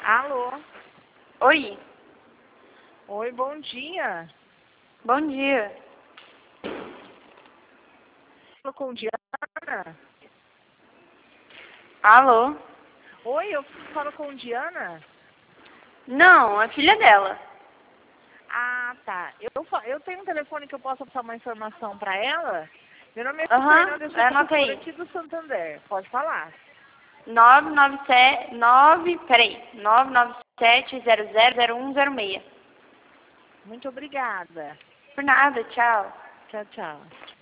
Alô? Oi, Oi, bom dia. bom dia. Falo com Diana? Alô? Oi, eu falo com Diana? Não, a filha dela. Ah, tá. Eu tenho um telefone que eu posso passar uma informação para ela? Meu nome é Aham, Fernanda, eu sou anota consultora aí. aqui do Santander. Pode falar. 997-000106. Muito obrigada. Por nada, tchau. Tchau, tchau.